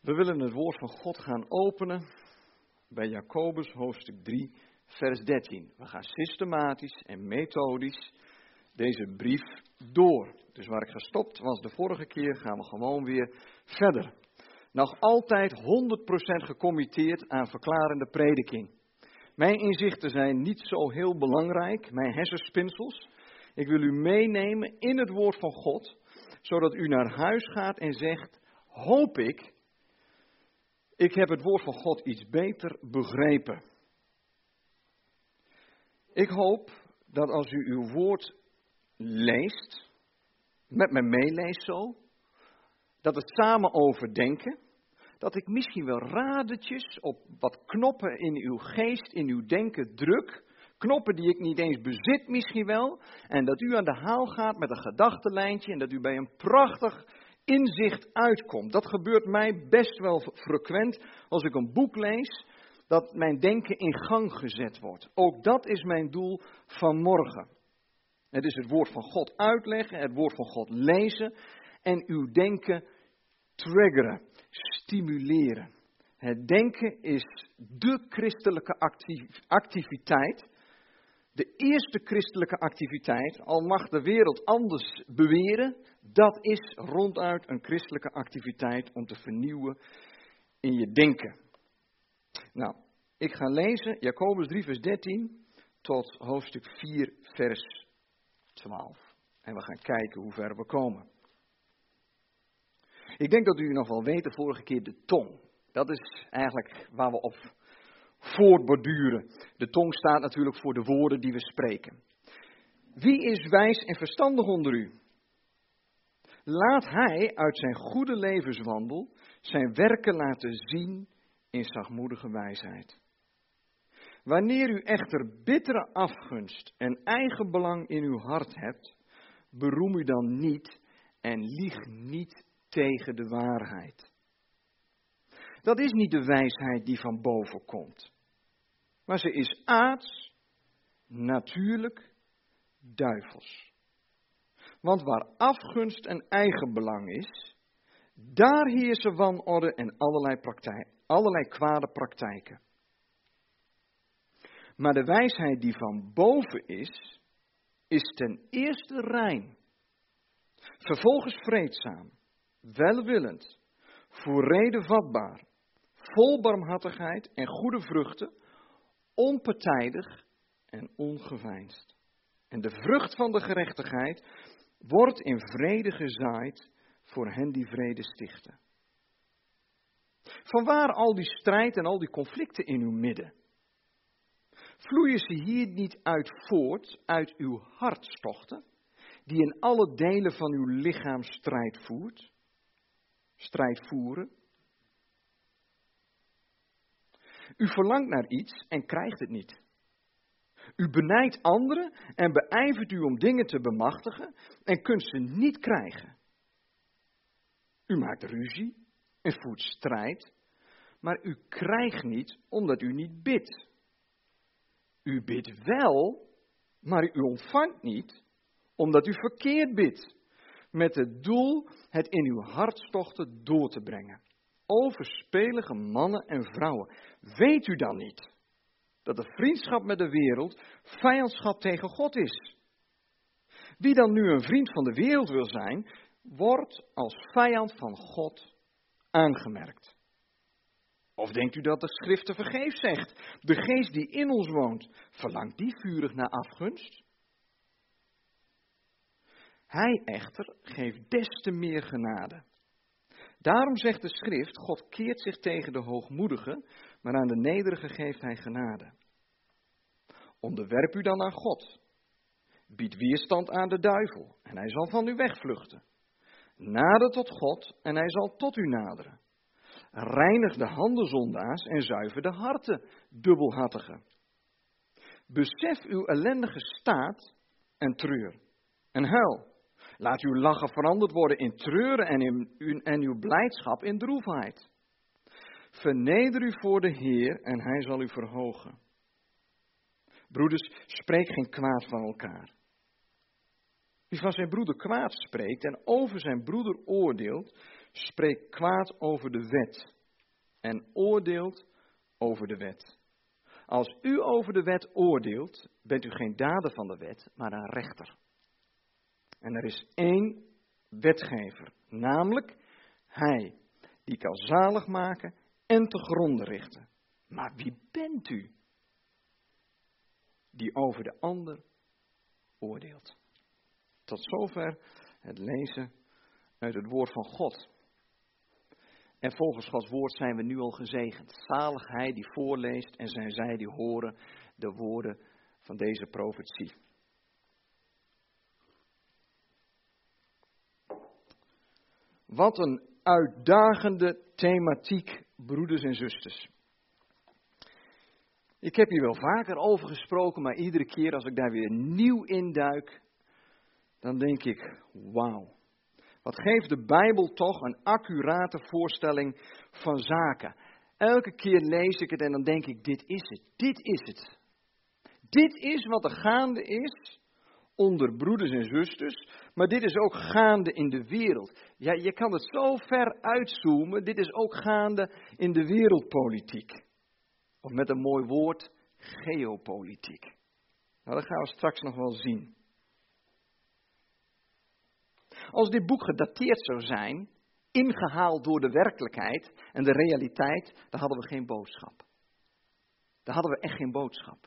We willen het woord van God gaan openen bij Jacobus hoofdstuk 3, vers 13. We gaan systematisch en methodisch deze brief door. Dus waar ik gestopt was de vorige keer, gaan we gewoon weer verder. Nog altijd 100% gecommitteerd aan verklarende prediking. Mijn inzichten zijn niet zo heel belangrijk, mijn hersenspinsels. Ik wil u meenemen in het woord van God, zodat u naar huis gaat en zegt, hoop ik heb het woord van God iets beter begrepen. Ik hoop dat als u uw woord leest, met me meeleest zo, dat het samen overdenken, dat ik misschien wel radertjes op wat knoppen in uw geest, in uw denken druk, knoppen die ik niet eens bezit misschien wel, en dat u aan de haal gaat met een gedachtenlijntje en dat u bij een prachtig inzicht uitkomt. Dat gebeurt mij best wel frequent als ik een boek lees, dat mijn denken in gang gezet wordt. Ook dat is mijn doel vanmorgen. Het is het woord van God uitleggen, het woord van God lezen en uw denken triggeren, stimuleren. Het denken is de christelijke activiteit, de eerste christelijke activiteit, al mag de wereld anders beweren, dat is ronduit een christelijke activiteit om te vernieuwen in je denken. Nou, ik ga lezen Jacobus 3 vers 13 tot hoofdstuk 4 vers 12. En we gaan kijken hoe ver we komen. Ik denk dat u nog wel weet, de vorige keer de tong. Dat is eigenlijk waar we op voortborduren. De tong staat natuurlijk voor de woorden die we spreken. Wie is wijs en verstandig onder u? Laat hij uit zijn goede levenswandel zijn werken laten zien in zachtmoedige wijsheid. Wanneer u echter bittere afgunst en eigenbelang in uw hart hebt, beroem u dan niet en lieg niet tegen de waarheid. Dat is niet de wijsheid die van boven komt, maar ze is aards, natuurlijk, duivels. Want waar afgunst en eigenbelang is, daar heersen wanorde en allerlei kwade praktijken. Maar de wijsheid die van boven is ten eerste rein, vervolgens vreedzaam, welwillend, voor reden vatbaar, vol barmhartigheid en goede vruchten, onpartijdig en ongeveinsd. En de vrucht van de gerechtigheid wordt in vrede gezaaid voor hen die vrede stichten. Vanwaar al die strijd en al die conflicten in uw midden? Vloeien ze hier niet uit voort uit uw hartstochten, die in alle delen van uw lichaam strijd voeren? U verlangt naar iets en krijgt het niet. U benijdt anderen en beijvert u om dingen te bemachtigen en kunt ze niet krijgen. U maakt ruzie en voert strijd, maar u krijgt niet omdat u niet bidt. U bidt wel, maar u ontvangt niet omdat u verkeerd bidt, met het doel het in uw hartstochten door te brengen. Overspelige mannen en vrouwen, weet u dan niet dat de vriendschap met de wereld vijandschap tegen God is? Wie dan nu een vriend van de wereld wil zijn, wordt als vijand van God aangemerkt. Of denkt u dat de schrift te vergeefs zegt? De geest die in ons woont, verlangt die vurig naar afgunst? Hij echter geeft des te meer genade. Daarom zegt de schrift, God keert zich tegen de hoogmoedigen, maar aan de nederigen geeft hij genade. Onderwerp u dan aan God. Bied weerstand aan de duivel en hij zal van u wegvluchten. Nader tot God en hij zal tot u naderen. Reinig de handen zondaars en zuiver de harten dubbelhartigen. Besef uw ellendige staat en treur en huil. Laat uw lachen veranderd worden in treuren en uw blijdschap in droefheid. Verneder u voor de Heer en hij zal u verhogen. Broeders, spreek geen kwaad van elkaar. Wie van zijn broeder kwaad spreekt en over zijn broeder oordeelt, spreekt kwaad over de wet en oordeelt over de wet. Als u over de wet oordeelt, bent u geen dader van de wet, maar een rechter. En er is één wetgever, namelijk hij die kan zalig maken en te gronde richten. Maar wie bent u die over de ander oordeelt? Tot zover het lezen uit het woord van God. En volgens Gods woord zijn we nu al gezegend. Zalig hij die voorleest en zijn zij die horen de woorden van deze profetie. Wat een uitdagende thematiek, broeders en zusters. Ik heb hier wel vaker over gesproken, maar iedere keer als ik daar weer nieuw induik, dan denk ik, wauw. Wat geeft de Bijbel toch een accurate voorstelling van zaken. Elke keer lees ik het en dan denk ik, dit is het, dit is het. Dit is wat er gaande is onder broeders en zusters, maar dit is ook gaande in de wereld. Ja, je kan het zo ver uitzoomen, dit is ook gaande in de wereldpolitiek. Of met een mooi woord, geopolitiek. Nou, dat gaan we straks nog wel zien. Als dit boek gedateerd zou zijn, ingehaald door de werkelijkheid en de realiteit, dan hadden we geen boodschap. Dan hadden we echt geen boodschap.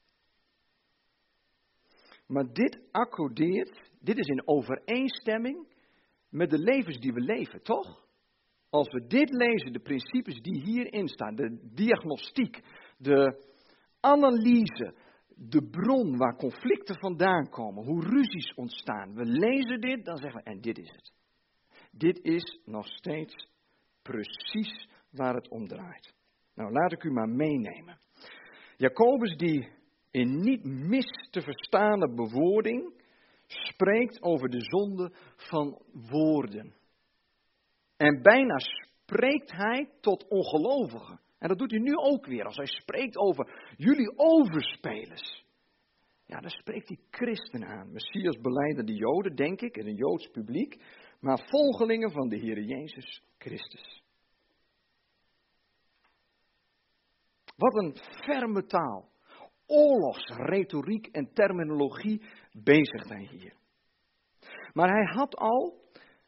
Maar dit accordeert, dit is in overeenstemming met de levens die we leven, toch? Als we dit lezen, de principes die hierin staan, de diagnostiek, de analyse, de bron waar conflicten vandaan komen, hoe ruzies ontstaan. We lezen dit, dan zeggen we, en dit is het. Dit is nog steeds precies waar het om draait. Nou, laat ik u maar meenemen. Jacobus die in niet mis te verstaande bewoording spreekt over de zonde van woorden. En bijna spreekt hij tot ongelovigen. En dat doet hij nu ook weer, als hij spreekt over jullie overspelers. Ja, dan spreekt hij christenen aan. Messias belijdende Joden, denk ik, in een Joods publiek. Maar volgelingen van de Heer Jezus Christus. Wat een ferme taal. Oorlogsretoriek en terminologie bezigt hij hier. Maar hij had al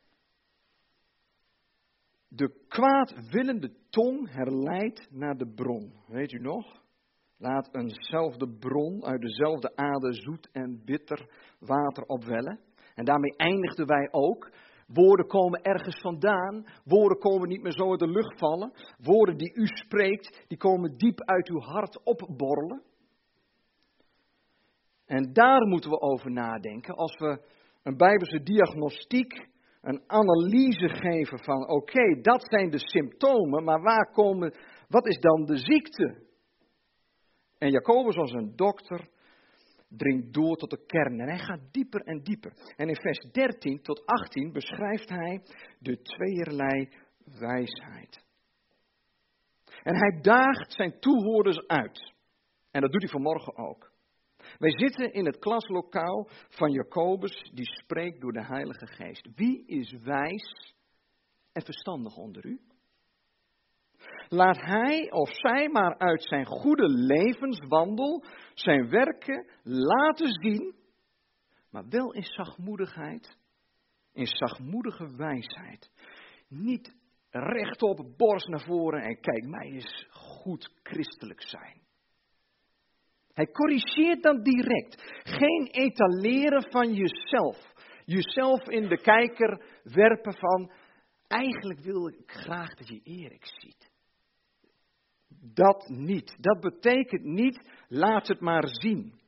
de kwaadwillende tong herleid naar de bron. Weet u nog? Laat eenzelfde bron uit dezelfde ader zoet en bitter water opwellen. En daarmee eindigden wij ook. Woorden komen ergens vandaan. Woorden komen niet meer zo uit de lucht vallen. Woorden die u spreekt, die komen diep uit uw hart opborrelen. En daar moeten we over nadenken als we een Bijbelse diagnostiek, een analyse geven van oké, dat zijn de symptomen, maar wat is dan de ziekte? En Jacobus als een dokter dringt door tot de kern en hij gaat dieper en dieper. En in vers 13 tot 18 beschrijft hij de tweeërlei wijsheid. En hij daagt zijn toehoorders uit. En dat doet hij vanmorgen ook. Wij zitten in het klaslokaal van Jacobus, die spreekt door de Heilige Geest. Wie is wijs en verstandig onder u? Laat hij of zij maar uit zijn goede levenswandel zijn werken laten zien, maar wel in zachtmoedigheid, in zachtmoedige wijsheid. Niet rechtop, borst naar voren en kijk mij eens goed christelijk zijn. Hij corrigeert dan direct. Geen etaleren van jezelf. Jezelf in de kijker werpen van, eigenlijk wil ik graag dat je Erik ziet. Dat niet. Dat betekent niet, laat het maar zien.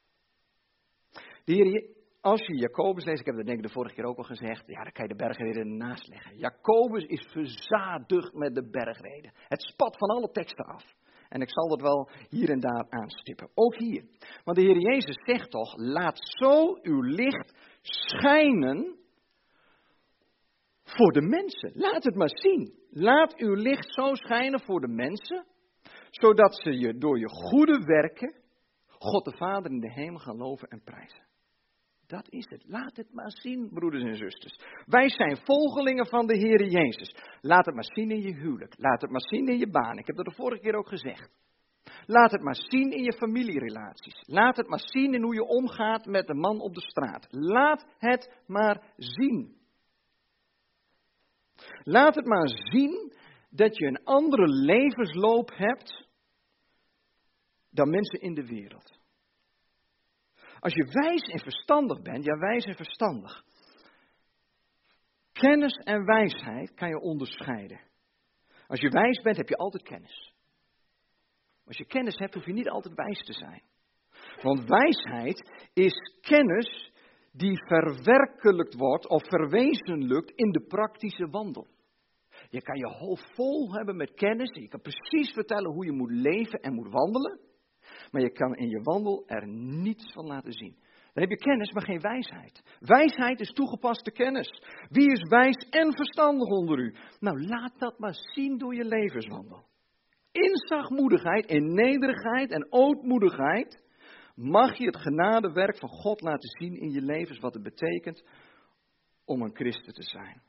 De Heer, als je Jacobus leest, ik heb dat denk ik de vorige keer ook al gezegd, ja, dan kan je de bergreden ernaast leggen. Jacobus is verzadigd met de bergreden. Het spat van alle teksten af. En ik zal dat wel hier en daar aanstippen. Ook hier. Want de Heer Jezus zegt toch, laat zo uw licht schijnen voor de mensen. Laat het maar zien. Laat uw licht zo schijnen voor de mensen, zodat ze je door je goede werken God de Vader in de hemel gaan loven en prijzen. Dat is het. Laat het maar zien, broeders en zusters. Wij zijn volgelingen van de Heere Jezus. Laat het maar zien in je huwelijk. Laat het maar zien in je baan. Ik heb dat de vorige keer ook gezegd. Laat het maar zien in je familierelaties. Laat het maar zien in hoe je omgaat met de man op de straat. Laat het maar zien. Laat het maar zien dat je een andere levensloop hebt dan mensen in de wereld. Als je wijs en verstandig bent, ja, wijs en verstandig. Kennis en wijsheid kan je onderscheiden. Als je wijs bent, heb je altijd kennis. Als je kennis hebt, hoef je niet altijd wijs te zijn. Want wijsheid is kennis die verwerkelijkt wordt of verwezenlijkt in de praktische wandel. Je kan je hoofd vol hebben met kennis en je kan precies vertellen hoe je moet leven en moet wandelen. Maar je kan in je wandel er niets van laten zien. Dan heb je kennis, maar geen wijsheid. Wijsheid is toegepaste kennis. Wie is wijs en verstandig onder u? Nou, laat dat maar zien door je levenswandel. In zachtmoedigheid, in nederigheid en ootmoedigheid mag je het genadewerk van God laten zien in je levens, wat het betekent om een christen te zijn.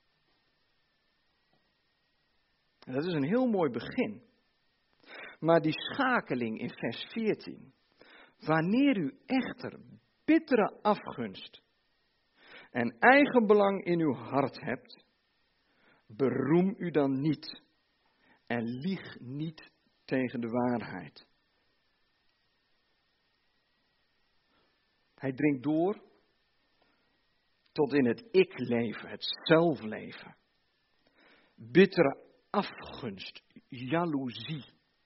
En dat is een heel mooi begin. Maar die schakeling in vers 14. Wanneer u echter bittere afgunst en eigenbelang in uw hart hebt, beroem u dan niet en lieg niet tegen de waarheid. Hij dringt door tot in het ik-leven, het zelfleven. Bittere afgunst, jaloezie,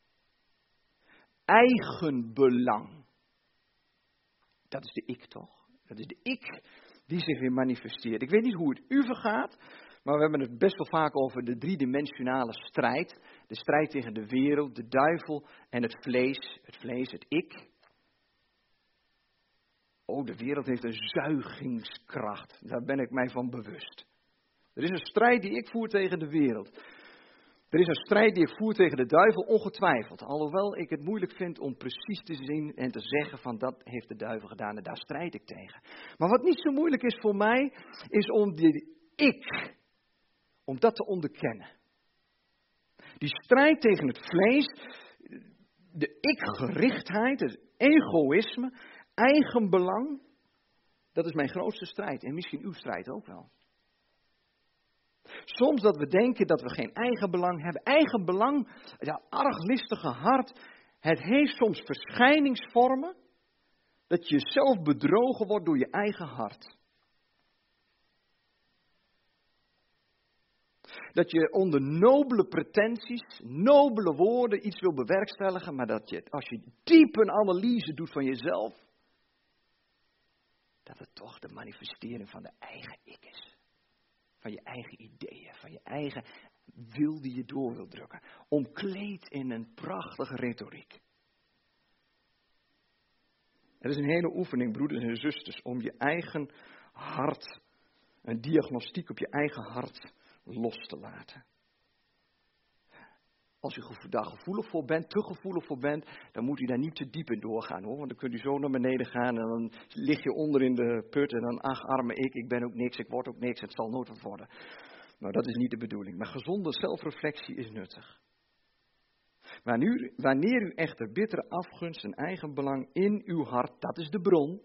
eigenbelang. Dat is de ik toch? Dat is de ik die zich weer manifesteert. Ik weet niet hoe het u vergaat, maar we hebben het best wel vaak over de driedimensionale strijd. De strijd tegen de wereld, de duivel en het vlees. Het vlees, het ik. Oh, de wereld heeft een zuigingskracht. Daar ben ik mij van bewust. Er is een strijd die ik voer tegen de wereld. Er is een strijd die ik voer tegen de duivel, ongetwijfeld. Alhoewel ik het moeilijk vind om precies te zien en te zeggen van dat heeft de duivel gedaan en daar strijd ik tegen. Maar wat niet zo moeilijk is voor mij, is om die ik, om dat te onderkennen. Die strijd tegen het vlees, de ik-gerichtheid, het egoïsme, eigenbelang, dat is mijn grootste strijd en misschien uw strijd ook wel. Soms dat we denken dat we geen eigenbelang hebben. Eigenbelang, dat arglistige hart, het heeft soms verschijningsvormen dat je zelf bedrogen wordt door je eigen hart. Dat je onder nobele pretenties, nobele woorden iets wil bewerkstelligen, maar dat je, als je diep een analyse doet van jezelf, dat het toch de manifestering van de eigen ik is. Van je eigen ideeën, van je eigen wil die je door wil drukken. Omkleed in een prachtige retoriek. Het is een hele oefening, broeders en zusters, om je eigen hart, een diagnostiek op je eigen hart los te laten. Als u daar gevoelig voor bent, te gevoelig voor bent, dan moet u daar niet te diep in doorgaan hoor. Want dan kunt u zo naar beneden gaan en dan lig je onder in de put en dan, ach arme ik ben ook niks, ik word ook niks, het zal nooit wat worden. Nou, dat is niet de bedoeling. Maar gezonde zelfreflectie is nuttig. Wanneer u echter bittere afgunst en eigenbelang in uw hart, dat is de bron,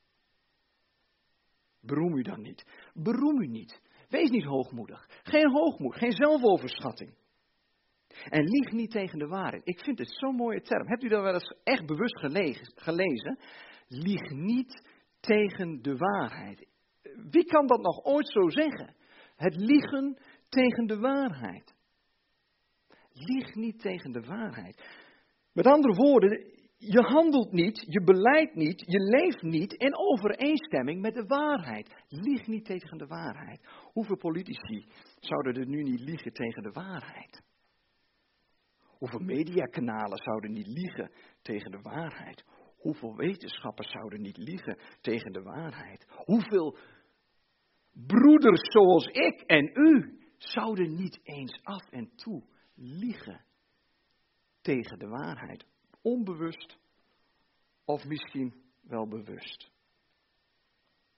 beroem u dan niet. Beroem u niet. Wees niet hoogmoedig. Geen hoogmoed, geen zelfoverschatting. En lieg niet tegen de waarheid. Ik vind het zo'n mooie term. Hebt u dat wel eens echt bewust gelezen? Lieg niet tegen de waarheid. Wie kan dat nog ooit zo zeggen? Het liegen tegen de waarheid. Lieg niet tegen de waarheid. Met andere woorden, je handelt niet, je beleidt niet, je leeft niet in overeenstemming met de waarheid. Lieg niet tegen de waarheid. Hoeveel politici zouden er nu niet liegen tegen de waarheid? Hoeveel mediakanalen zouden niet liegen tegen de waarheid? Hoeveel wetenschappers zouden niet liegen tegen de waarheid? Hoeveel broeders zoals ik en u zouden niet eens af en toe liegen tegen de waarheid? Onbewust of misschien wel bewust.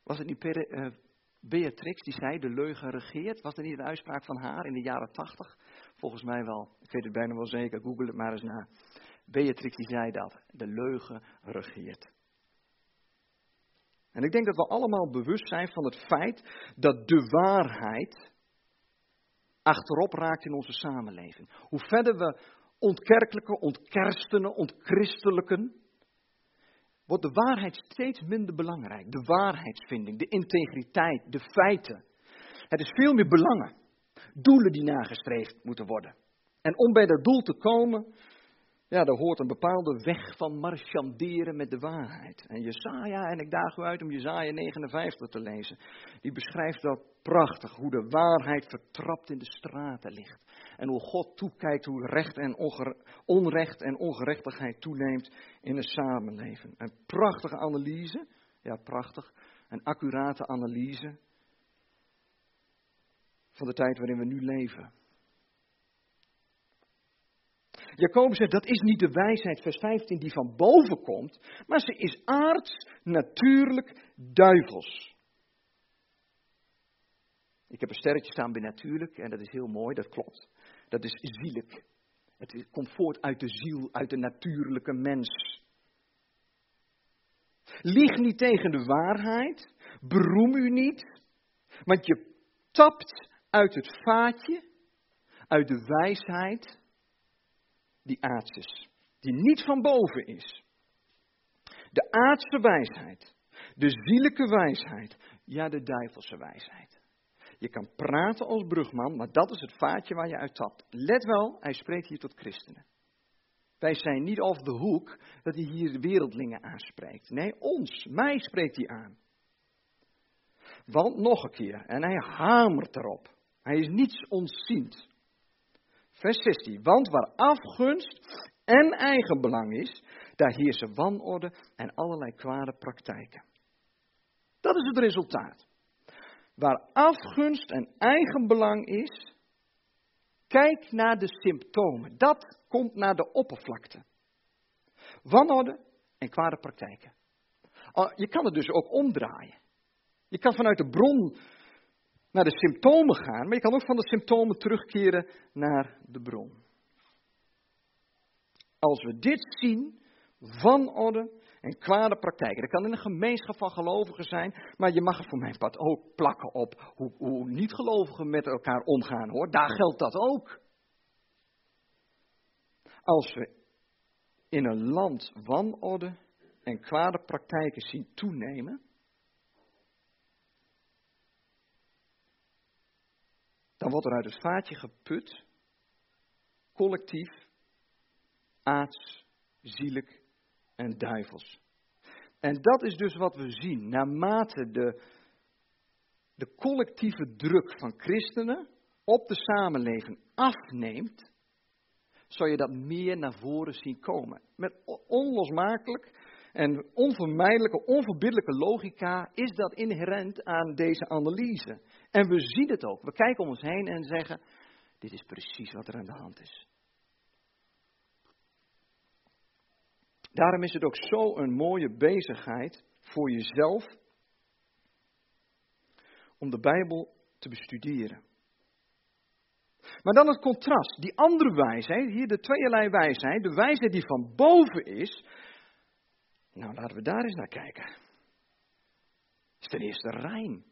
Was het niet Beatrix die zei, de leugen regeert? Was dat niet een uitspraak van haar in de jaren 80? Volgens mij wel. Ik weet het bijna wel zeker, google het maar eens na. Beatrix die zei dat, de leugen regeert. En ik denk dat we allemaal bewust zijn van het feit dat de waarheid achterop raakt in onze samenleving. Hoe verder we ontkerkelijken, ontkerstenen, ontchristelijken, wordt de waarheid steeds minder belangrijk. De waarheidsvinding, de integriteit, de feiten. Het is veel meer belangen, doelen die nagestreefd moeten worden. En om bij dat doel te komen, ja, daar hoort een bepaalde weg van marchanderen met de waarheid. En Jesaja, en ik daag u uit om Jesaja 59 te lezen, die beschrijft dat prachtig, hoe de waarheid vertrapt in de straten ligt. En hoe God toekijkt, hoe recht en onrecht en ongerechtigheid toeneemt in een samenleving. Een prachtige analyse, ja prachtig, een accurate analyse van de tijd waarin we nu leven. Jacobus zegt, dat is niet de wijsheid, vers 15, die van boven komt, maar ze is aards, natuurlijk, duivels. Ik heb een sterretje staan bij natuurlijk, en dat is heel mooi, dat klopt. Dat is zielig. Het komt voort uit de ziel, uit de natuurlijke mens. Lieg niet tegen de waarheid, beroem u niet, want je tapt uit het vaatje, uit de wijsheid die aards is, die niet van boven is. De aardse wijsheid, de zielijke wijsheid, ja de duivelse wijsheid. Je kan praten als brugman, maar dat is het vaatje waar je uit tapt. Let wel, hij spreekt hier tot christenen. Wij zijn niet off the hook dat hij hier de wereldlingen aanspreekt. Nee, mij spreekt hij aan. Want nog een keer, en hij hamert erop. Hij is niets ontziend. Vers 16, want waar afgunst en eigenbelang is, daar heersen wanorde en allerlei kwade praktijken. Dat is het resultaat. Waar afgunst en eigenbelang is, kijk naar de symptomen. Dat komt naar de oppervlakte. Wanorde en kwade praktijken. Je kan het dus ook omdraaien. Je kan vanuit de bron naar de symptomen gaan, maar je kan ook van de symptomen terugkeren naar de bron. Als we dit zien, wanorde en kwade praktijken. Dat kan in een gemeenschap van gelovigen zijn, maar je mag er voor mijn part ook plakken op hoe niet-gelovigen met elkaar omgaan, hoor. Daar geldt dat ook. Als we in een land wanorde en kwade praktijken zien toenemen, dan wordt er uit het vaatje geput, collectief, aards, zielig en duivels. En dat is dus wat we zien. Naarmate de collectieve druk van christenen op de samenleving afneemt, zal je dat meer naar voren zien komen. Met onlosmakelijk en onvermijdelijke, onverbiddelijke logica is dat inherent aan deze analyse. En we zien het ook. We kijken om ons heen en zeggen, dit is precies wat er aan de hand is. Daarom is het ook zo een mooie bezigheid voor jezelf om de Bijbel te bestuderen. Maar dan het contrast, die andere wijsheid, hier de tweeërlei wijsheid, de wijsheid die van boven is. Nou, laten we daar eens naar kijken. Het is ten eerste rein.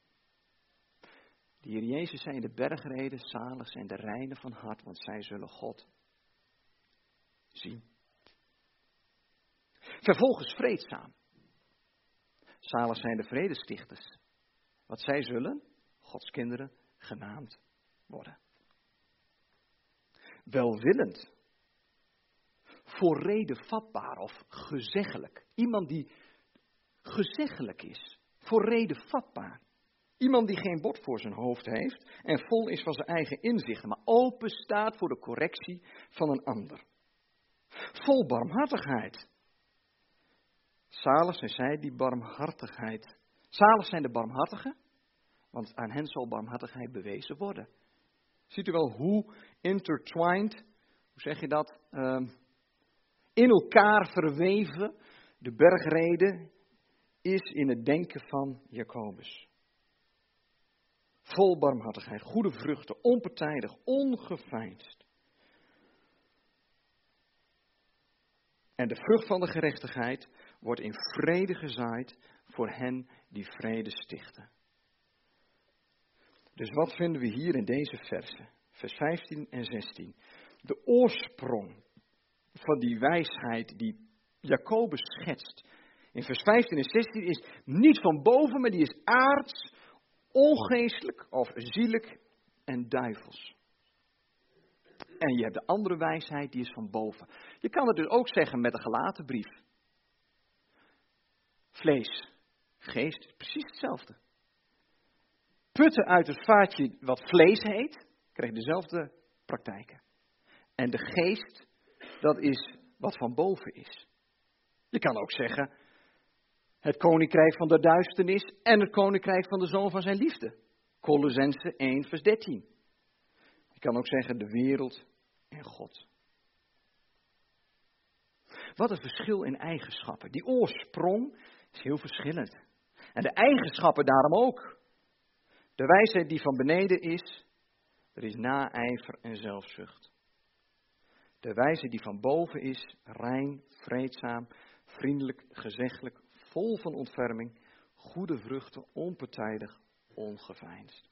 De Heer Jezus zei in de bergreden, zalig zijn de reinen van hart, want zij zullen God zien. Vervolgens vreedzaam. Zalig zijn de vredestichters, want zij zullen Gods kinderen genaamd worden. Welwillend. Voor reden vatbaar of gezeggelijk. Iemand die gezeggelijk is. Voor reden vatbaar. Iemand die geen bord voor zijn hoofd heeft en vol is van zijn eigen inzichten, maar open staat voor de correctie van een ander. Vol barmhartigheid. Zalig zijn zij die barmhartigheid. Zalig zijn de barmhartigen, want aan hen zal barmhartigheid bewezen worden. Ziet u wel hoe intertwined, hoe zeg je dat, in elkaar verweven de bergreden is in het denken van Jacobus. Vol barmhartigheid, goede vruchten, onpartijdig, ongeveinsd. En de vrucht van de gerechtigheid wordt in vrede gezaaid voor hen die vrede stichten. Dus wat vinden we hier in deze versen? Vers 15 en 16. De oorsprong van die wijsheid die Jacobus schetst in vers 15 en 16 is niet van boven, maar die is aards, ongeestelijk of zielig en duivels. En je hebt de andere wijsheid, die is van boven. Je kan het dus ook zeggen met de Galatenbrief. Vlees, geest, precies hetzelfde. Putten uit het vaatje wat vlees heet, krijg je dezelfde praktijken. En de geest, dat is wat van boven is. Je kan ook zeggen, het koninkrijk van de duisternis en het koninkrijk van de zoon van zijn liefde. Kolossenzen 1 vers 13. Je kan ook zeggen, de wereld en God. Wat een verschil in eigenschappen. Die oorsprong is heel verschillend. En de eigenschappen daarom ook. De wijsheid die van beneden is, er is naijver en zelfzucht. De wijsheid die van boven is, rein, vreedzaam, vriendelijk, gezeggelijk, vol van ontferming, goede vruchten, onpartijdig, ongeveinsd.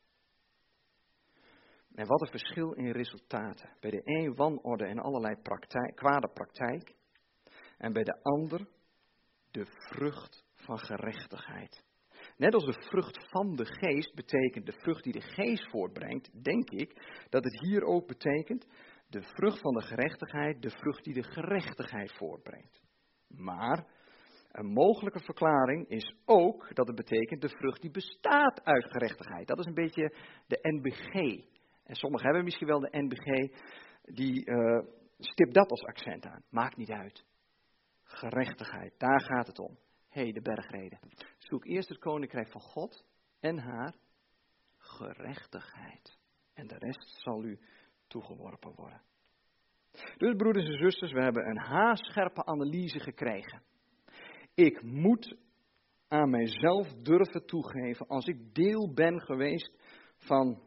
En wat een verschil in resultaten. Bij de een wanorde en allerlei kwade praktijk. En bij de ander de vrucht van gerechtigheid. Net als de vrucht van de geest betekent de vrucht die de geest voortbrengt, denk ik dat het hier ook betekent de vrucht van de gerechtigheid, de vrucht die de gerechtigheid voortbrengt. Maar een mogelijke verklaring is ook dat het betekent de vrucht die bestaat uit gerechtigheid. Dat is een beetje de NBG. En sommigen hebben misschien wel de NBG, die stipt dat als accent aan. Maakt niet uit. Gerechtigheid, daar gaat het om. De bergreden. Zoek eerst het koninkrijk van God en haar gerechtigheid. En de rest zal u toegeworpen worden. Dus broeders en zusters, we hebben een haarscherpe analyse gekregen. Ik moet aan mijzelf durven toegeven, als ik deel ben geweest van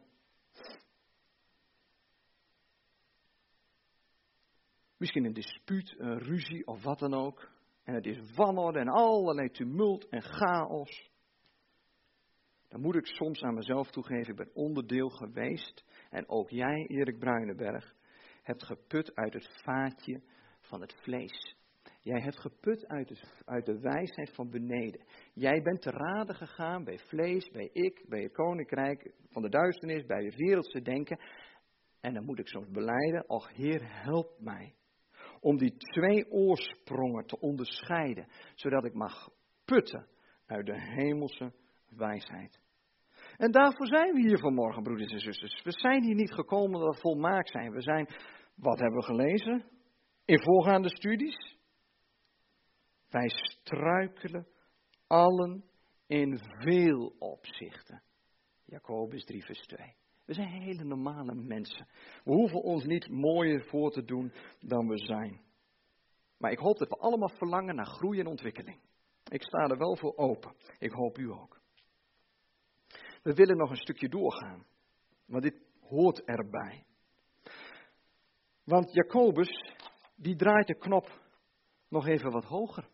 misschien een dispuut, een ruzie of wat dan ook. En het is wanorde en allerlei tumult en chaos. Dan moet ik soms aan mezelf toegeven, ik ben onderdeel geweest. En ook jij, Erik Bruinenberg, hebt geput uit het vaatje van het vlees. Jij hebt geput uit de wijsheid van beneden. Jij bent te raden gegaan bij vlees, bij ik, bij het koninkrijk van de duisternis, bij het wereldse denken. En dan moet ik soms belijden, och Heer, help mij. Om die twee oorsprongen te onderscheiden, zodat ik mag putten uit de hemelse wijsheid. En daarvoor zijn we hier vanmorgen, broeders en zusters. We zijn hier niet gekomen dat we volmaakt zijn. We zijn, wat hebben we gelezen in voorgaande studies? Wij struikelen allen in veel opzichten. Jacobus 3 vers 2. We zijn hele normale mensen. We hoeven ons niet mooier voor te doen dan we zijn. Maar ik hoop dat we allemaal verlangen naar groei en ontwikkeling. Ik sta er wel voor open. Ik hoop u ook. We willen nog een stukje doorgaan. Want dit hoort erbij. Want Jacobus, die draait de knop nog even wat hoger.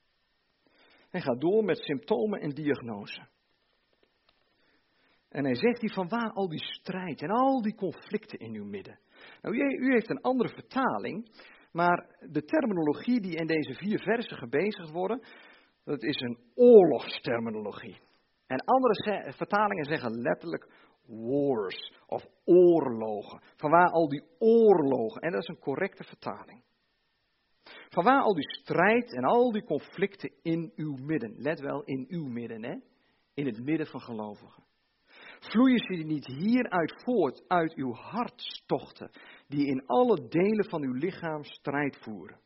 Hij gaat door met symptomen en diagnose. En hij zegt hier van waar al die strijd en al die conflicten in uw midden. Nou, u heeft een andere vertaling, maar de terminologie die in deze 4 versen gebezigd worden, dat is een oorlogsterminologie. En andere vertalingen zeggen letterlijk wars of oorlogen. Vanwaar al die oorlogen, en dat is een correcte vertaling. Vanwaar al die strijd en al die conflicten in uw midden. Let wel, in uw midden, hè? In het midden van gelovigen. Vloeien ze niet hieruit voort uit uw hartstochten, die in alle delen van uw lichaam strijd voeren?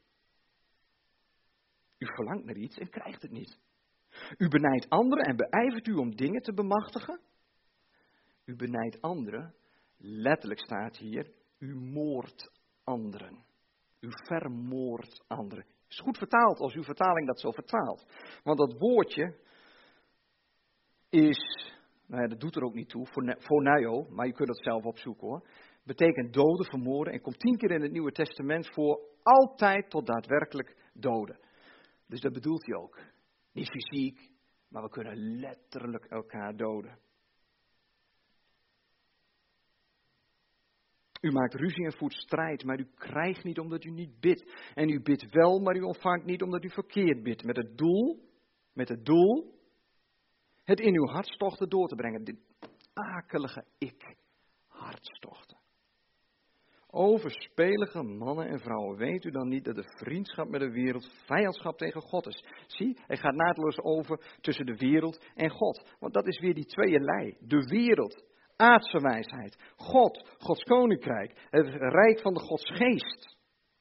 U verlangt naar iets en krijgt het niet. U benijdt anderen en beijvert u om dingen te bemachtigen. U benijdt anderen, letterlijk staat hier, u moordt anderen. U vermoordt anderen. Het is goed vertaald als uw vertaling dat zo vertaalt. Want dat woordje, is, nou ja, dat doet er ook niet toe, phoneo, maar je kunt het zelf opzoeken hoor. Betekent doden, vermoorden en komt 10 keer in het Nieuwe Testament voor, altijd tot daadwerkelijk doden. Dus dat bedoelt hij ook. Niet fysiek, maar we kunnen letterlijk elkaar doden. U maakt ruzie en voert strijd, maar u krijgt niet omdat u niet bidt. En u bidt wel, maar u ontvangt niet omdat u verkeerd bidt. Met het doel, het in uw hartstochten door te brengen. Dit akelige hartstochten. Overspelige mannen en vrouwen, weet u dan niet dat de vriendschap met de wereld vijandschap tegen God is? Zie, hij gaat naadloos over tussen de wereld en God. Want dat is weer die tweeënlei. De wereld, aardse wijsheid, God, Gods koninkrijk, het rijk van de Godsgeest.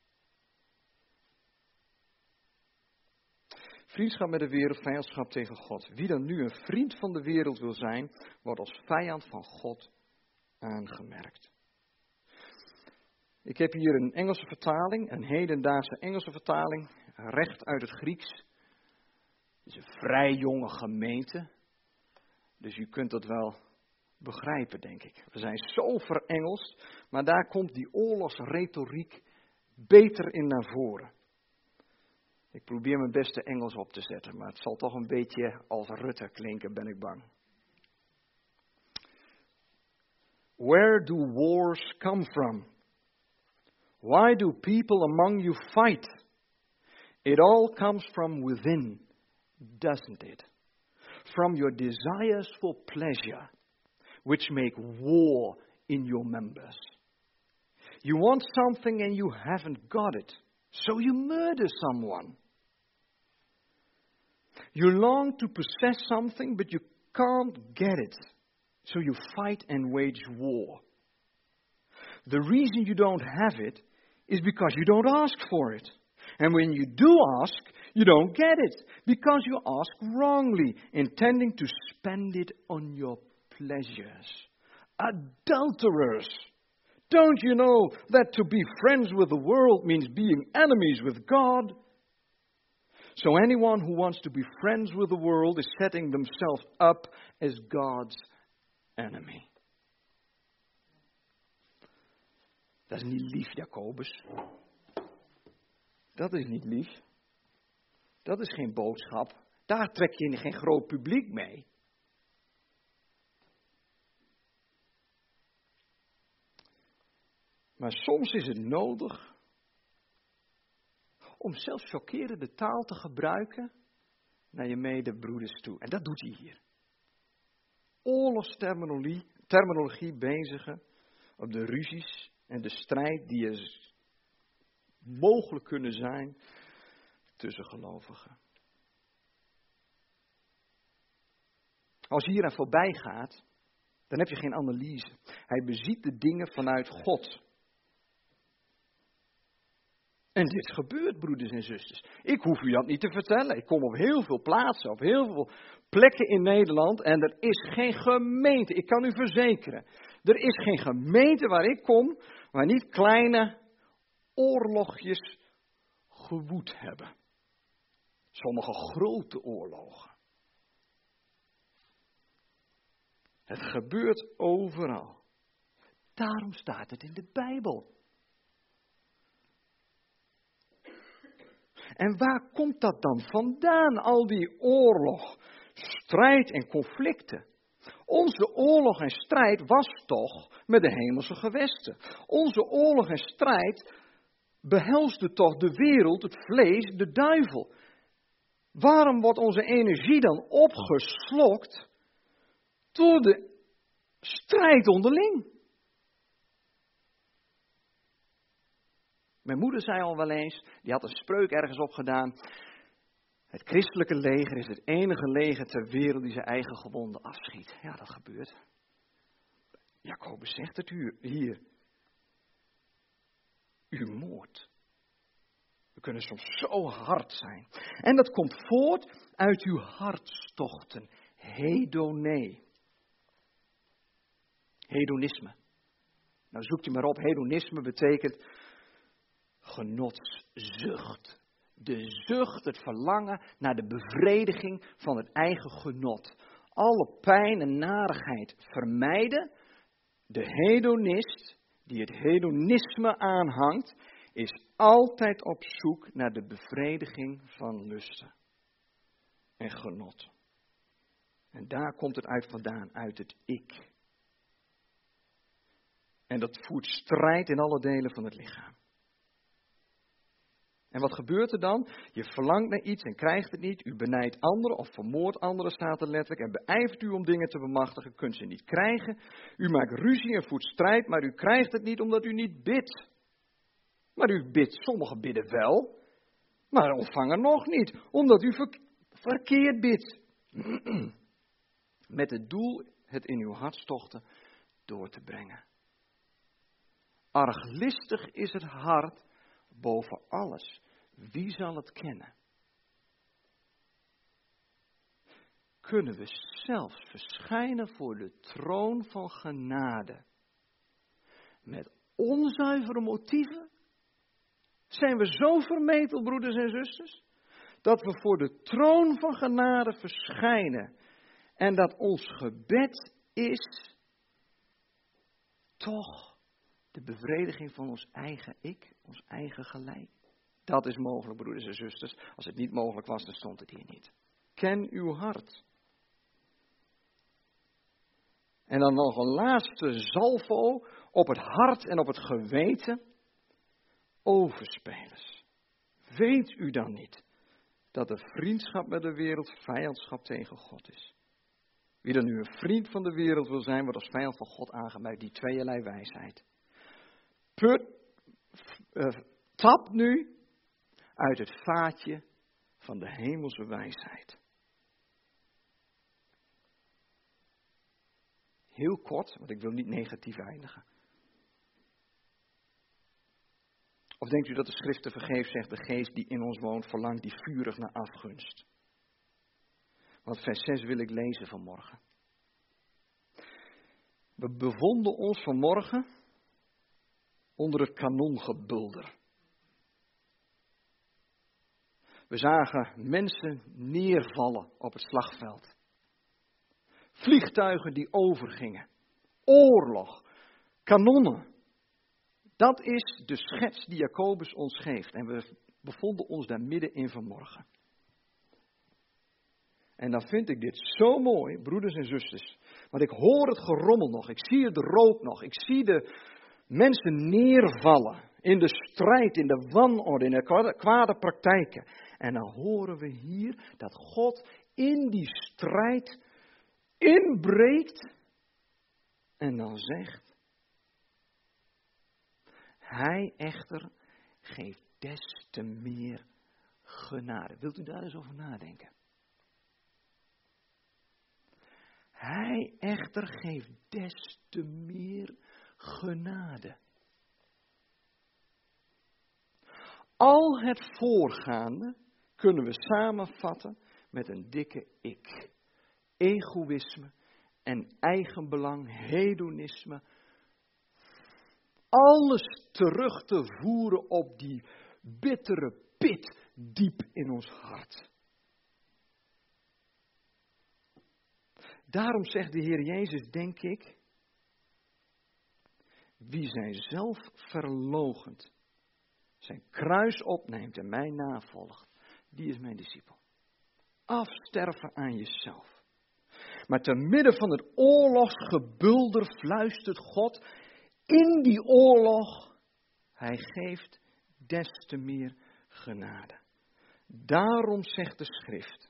Vriendschap met de wereld, vijandschap tegen God. Wie dan nu een vriend van de wereld wil zijn, wordt als vijand van God aangemerkt. Ik heb hier een Engelse vertaling, een hedendaagse Engelse vertaling, recht uit het Grieks. Het is een vrij jonge gemeente, dus u kunt dat wel begrijpen, denk ik. We zijn zo verengeld, maar daar komt die oorlogsretoriek beter in naar voren. Ik probeer mijn beste Engels op te zetten, maar het zal toch een beetje als Rutte klinken, ben ik bang. Where do wars come from? Why do people among you fight? It all comes from within, doesn't it? From your desires for pleasure, which make war in your members. You want something and you haven't got it, so you murder someone. You long to possess something, but you can't get it, so you fight and wage war. The reason you don't have it is because you don't ask for it. And when you do ask, you don't get it, because you ask wrongly, intending to spend it on your pleasures. Adulterers! Don't you know that to be friends with the world means being enemies with God? So anyone who wants to be friends with the world is setting themselves up as God's enemy. Dat is niet lief, Jacobus. Dat is niet lief. Dat is geen boodschap. Daar trek je geen groot publiek mee. Maar soms is het nodig om zelfs chockerende taal te gebruiken naar je medebroeders toe. En dat doet hij hier. Oorlogsterminologie bezigen op de ruzies en de strijd die er mogelijk kunnen zijn tussen gelovigen. Als je hier aan voorbij gaat, dan heb je geen analyse. Hij beziet de dingen vanuit God. En dit gebeurt, broeders en zusters. Ik hoef u dat niet te vertellen. Ik kom op heel veel plaatsen, op heel veel plekken in Nederland. En er is geen gemeente, ik kan u verzekeren. Er is geen gemeente waar ik kom, waar niet kleine oorlogjes gewoed hebben. Sommige grote oorlogen. Het gebeurt overal. Daarom staat het in de Bijbel. En waar komt dat dan vandaan, al die oorlog, strijd en conflicten? Onze oorlog en strijd was toch met de hemelse gewesten. Onze oorlog en strijd behelsde toch de wereld, het vlees, de duivel. Waarom wordt onze energie dan opgeslokt door de strijd onderling? Mijn moeder zei al wel eens, die had een spreuk ergens opgedaan. Het christelijke leger is het enige leger ter wereld die zijn eigen gewonden afschiet. Ja, dat gebeurt. Jacobus zegt het hier. U moordt. We kunnen soms zo hard zijn. En dat komt voort uit uw hartstochten. Hedonisme. Nou zoek je maar op. Hedonisme betekent genotszucht. De zucht, het verlangen naar de bevrediging van het eigen genot. alle pijn en narigheid vermijden. De hedonist, die het hedonisme aanhangt, is altijd op zoek naar de bevrediging van lusten en genot. En daar komt het uit vandaan, uit het ik. En dat voert strijd in alle delen van het lichaam. En wat gebeurt er dan? Je verlangt naar iets en krijgt het niet. U benijdt anderen of vermoordt anderen, staat er letterlijk. En beijvert u om dingen te bemachtigen, kunt ze niet krijgen. U maakt ruzie en voert strijd, maar u krijgt het niet omdat u niet bidt. Maar u bidt, sommigen bidden wel, maar ontvangen nog niet, omdat u verkeerd bidt. Met het doel het in uw hartstochten door te brengen. Arglistig is het hart boven alles. Wie zal het kennen? Kunnen we zelfs verschijnen voor de troon van genade met onzuivere motieven? Zijn we zo vermetel, broeders en zusters, dat we voor de troon van genade verschijnen en dat ons gebed is toch de bevrediging van ons eigen ik, ons eigen gelijk? Dat is mogelijk, broeders en zusters. Als het niet mogelijk was, dan stond het hier niet. Ken uw hart. En dan nog een laatste salvo op het hart en op het geweten. Overspelers. Weet u dan niet dat de vriendschap met de wereld vijandschap tegen God is? Wie dan nu een vriend van de wereld wil zijn, wordt als vijand van God aangemerkt, die tweeërlei wijsheid. Tap nu uit het vaatje van de hemelse wijsheid. Heel kort, want ik wil niet negatief eindigen. Of denkt u dat de schrift te vergeefs zegt, de geest die in ons woont verlangt die vurig naar afgunst? Want vers 6 wil ik lezen vanmorgen. We bevonden ons vanmorgen onder het kanongebulder. We zagen mensen neervallen op het slagveld. Vliegtuigen die overgingen. Oorlog. Kanonnen. Dat is de schets die Jacobus ons geeft. En we bevonden ons daar middenin vanmorgen. En dan vind ik dit zo mooi, broeders en zusters. Want ik hoor het gerommel nog. Ik zie het rook nog. Ik zie de mensen neervallen. In de strijd, in de wanorde, in de kwade praktijken. En dan horen we hier dat God in die strijd inbreekt. En dan zegt: Hij echter geeft des te meer genade. Wilt u daar eens over nadenken? Hij echter geeft des te meer genade. Al het voorgaande kunnen we samenvatten met een dikke ik. Egoïsme en eigenbelang, hedonisme. Alles terug te voeren op die bittere pit diep in ons hart. Daarom zegt de Heer Jezus, denk ik, wie zijzelf verloochent, zijn kruis opneemt en mij navolgt, die is mijn discipel. Afsterven aan jezelf. Maar te midden van het oorlogsgebulder fluistert God in die oorlog, hij geeft des te meer genade. Daarom zegt de schrift,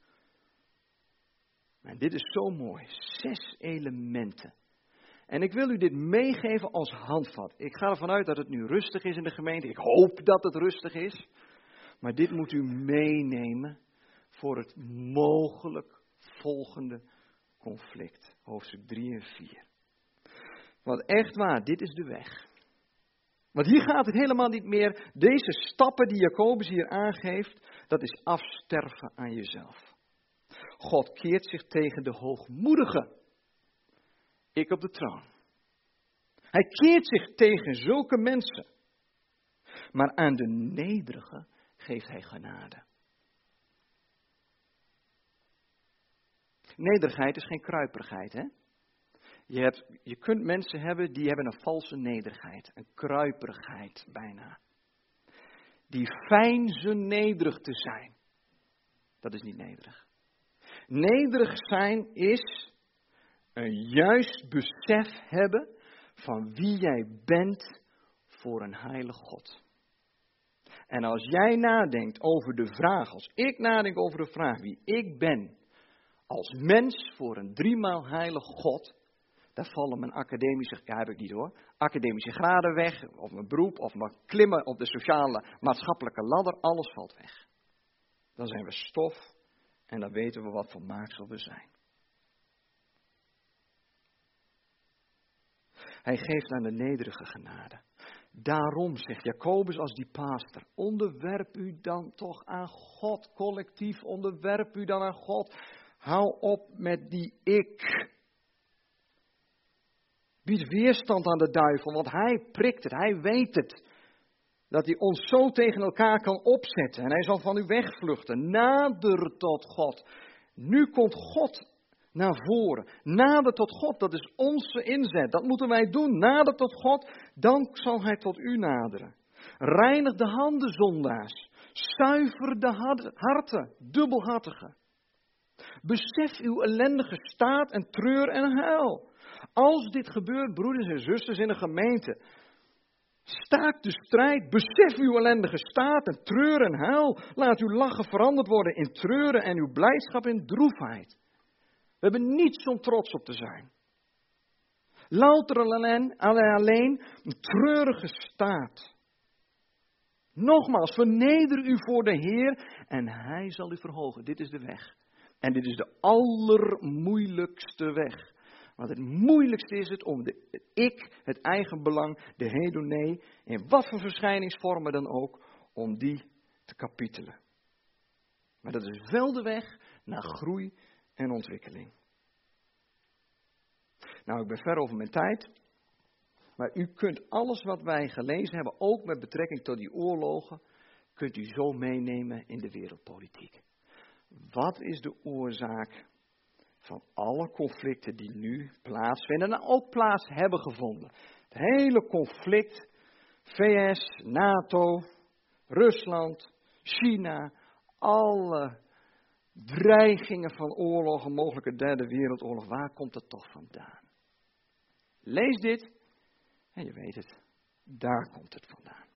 en dit is zo mooi, 6 elementen. En ik wil u dit meegeven als handvat. Ik ga ervan uit dat het nu rustig is in de gemeente. Ik hoop dat het rustig is. Maar dit moet u meenemen voor het mogelijk volgende conflict. Hoofdstuk 3 en 4. Want echt waar, dit is de weg. Want hier gaat het helemaal niet meer. Deze stappen die Jacobus hier aangeeft, dat is afsterven aan jezelf. God keert zich tegen de hoogmoedige. Ik op de troon. Hij keert zich tegen zulke mensen. Maar aan de nederige geeft hij genade. Nederigheid is geen kruiperigheid, hè? Je kunt mensen hebben die hebben een valse nederigheid, een kruiperigheid bijna. Die veinzen nederig te zijn. Dat is niet nederig. Nederig zijn is een juist besef hebben van wie jij bent voor een heilig God. En als jij nadenkt over de vraag, als ik nadenk over de vraag wie ik ben als mens voor een driemaal heilig God, daar vallen mijn academische, ja heb ik niet hoor, academische graden weg, of mijn beroep, of mijn klimmen op de sociale, maatschappelijke ladder, alles valt weg. Dan zijn we stof en dan weten we wat voor maaksel we zijn. Hij geeft aan de nederige genade. Daarom zegt Jacobus als die pastor, onderwerp u dan toch aan God, collectief onderwerp u dan aan God. Hou op met die ik. Bied weerstand aan de duivel, want hij prikt het, hij weet het. Dat hij ons zo tegen elkaar kan opzetten en hij zal van u wegvluchten. Nader tot God. Nu komt God naar voren. Nader tot God, dat is onze inzet. Dat moeten wij doen. Nader tot God, dan zal hij tot u naderen. Reinig de handen, zondaars. Zuiver de harten, dubbelhartigen. Besef uw ellendige staat en treur en huil. Als dit gebeurt, broeders en zusters in de gemeente, staak de strijd, besef uw ellendige staat en treur en huil. Laat uw lachen veranderd worden in treuren en uw blijdschap in droefheid. We hebben niets om trots op te zijn. Louter alleen een treurige staat. Nogmaals, verneder u voor de Heer en Hij zal u verhogen. Dit is de weg. En dit is de allermoeilijkste weg. Want het moeilijkste is het om het eigen belang, de hedonee, in wat voor verschijningsvormen dan ook, om die te kapitelen. Maar dat is wel de weg naar groei en ontwikkeling. Nou, ik ben ver over mijn tijd. Maar u kunt alles wat wij gelezen hebben, ook met betrekking tot die oorlogen, kunt u zo meenemen in de wereldpolitiek. Wat is de oorzaak van alle conflicten die nu plaatsvinden en ook plaats hebben gevonden? Het hele conflict, VS, NATO, Rusland, China, alle dreigingen van oorlog, een mogelijke derde wereldoorlog, waar komt het toch vandaan? Lees dit en je weet het, daar komt het vandaan.